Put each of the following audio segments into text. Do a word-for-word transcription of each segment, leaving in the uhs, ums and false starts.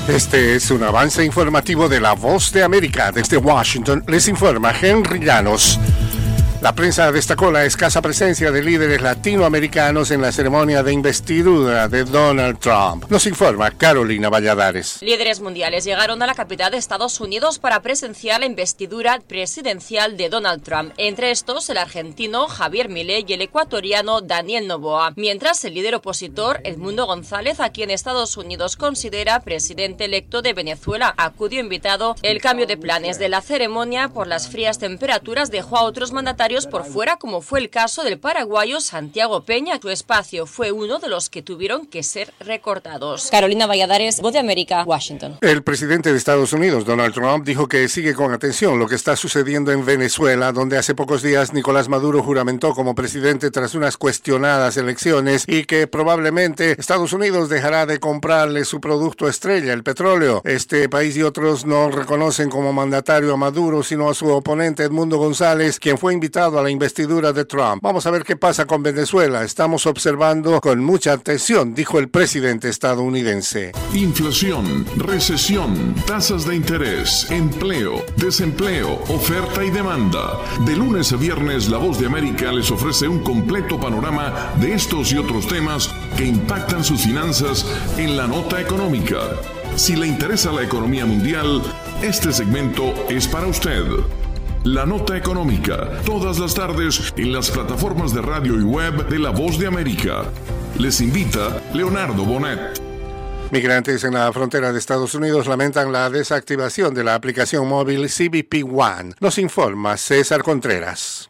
Este es un avance informativo de La Voz de América. Desde Washington les informa Henry Llanos. La prensa destacó la escasa presencia de líderes latinoamericanos en la ceremonia de investidura de Donald Trump. Nos informa Carolina Valladares. Líderes mundiales llegaron a la capital de Estados Unidos para presenciar la investidura presidencial de Donald Trump. Entre estos, el argentino Javier Milei y el ecuatoriano Daniel Noboa. Mientras, el líder opositor Edmundo González, a quien Estados Unidos considera presidente electo de Venezuela, acudió invitado. El cambio de planes de la ceremonia por las frías temperaturas dejó a otros mandatarios por fuera, como fue el caso del paraguayo Santiago Peña. Su espacio fue uno de los que tuvieron que ser recortados. Carolina Valladares, Voz de América, Washington. El presidente de Estados Unidos, Donald Trump, dijo que sigue con atención lo que está sucediendo en Venezuela, donde hace pocos días Nicolás Maduro juramentó como presidente tras unas cuestionadas elecciones y que probablemente Estados Unidos dejará de comprarle su producto estrella, el petróleo. Este país y otros no reconocen como mandatario a Maduro, sino a su oponente Edmundo González, quien fue invitado a la investidura de Trump. Vamos a ver qué pasa con Venezuela. Estamos observando con mucha atención, dijo el presidente estadounidense. Inflación, recesión, tasas de interés, empleo, desempleo, oferta y demanda. De lunes a viernes, La Voz de América les ofrece un completo panorama de estos y otros temas que impactan sus finanzas en la nota económica. Si le interesa la economía mundial, este segmento es para usted. La Nota Económica, todas las tardes en las plataformas de radio y web de La Voz de América. Les invita Leonardo Bonet. Migrantes en la frontera de Estados Unidos lamentan la desactivación de la aplicación móvil C B P One. Nos informa César Contreras.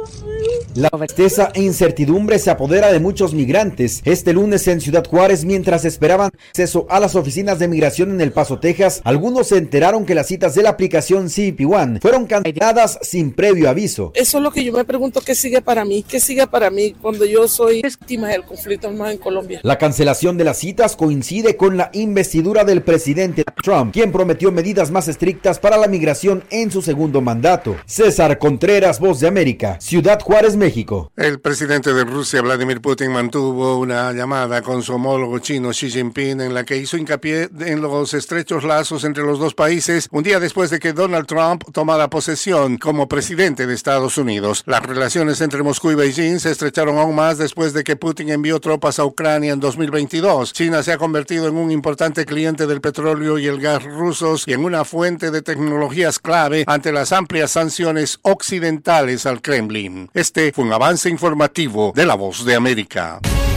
La tristeza e incertidumbre se apodera de muchos migrantes este lunes en Ciudad Juárez mientras esperaban acceso a las oficinas de migración en El Paso, Texas. Algunos se enteraron que las citas de la aplicación C B P One fueron canceladas sin previo aviso. Eso es lo que yo me pregunto, ¿qué sigue para mí? ¿Qué sigue para mí cuando yo soy víctima del conflicto armado en Colombia? La cancelación de las citas coincide con la investidura del presidente Trump, quien prometió medidas más estrictas para la migración en su segundo mandato. César Contreras, Voz de América, Ciudad Juárez, México. El presidente de Rusia, Vladimir Putin, mantuvo una llamada con su homólogo chino Xi Jinping en la que hizo hincapié en los estrechos lazos entre los dos países un día después de que Donald Trump tomara posesión como presidente de Estados Unidos. Las relaciones entre Moscú y Beijing se estrecharon aún más después de que Putin envió tropas a Ucrania en dos mil veintidós. China se ha convertido en un importante cliente del petróleo y el gas rusos y en una fuente de tecnologías clave ante las amplias sanciones occidentales al Kremlin. Este fue un avance informativo de La Voz de América.